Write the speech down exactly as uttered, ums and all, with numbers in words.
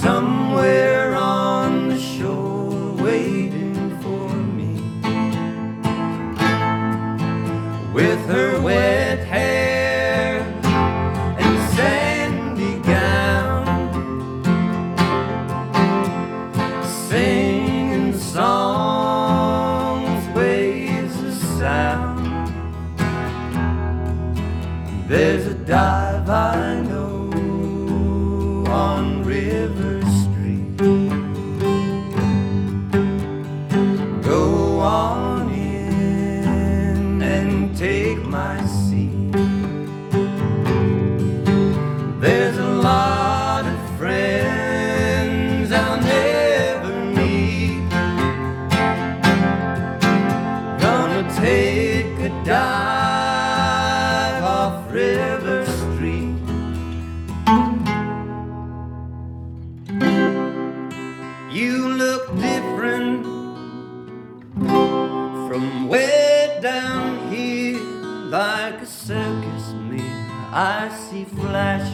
somewhere on the shore waiting for me, with her wet hair and sandy gown, singing songs, waves of sound. There's a dive I know on River Street. Go on in and take my seat. There's a lot of friends I'll never meet. Gonna take a dive off River Street. You look different from way down here, like a circus mirror. I see flashes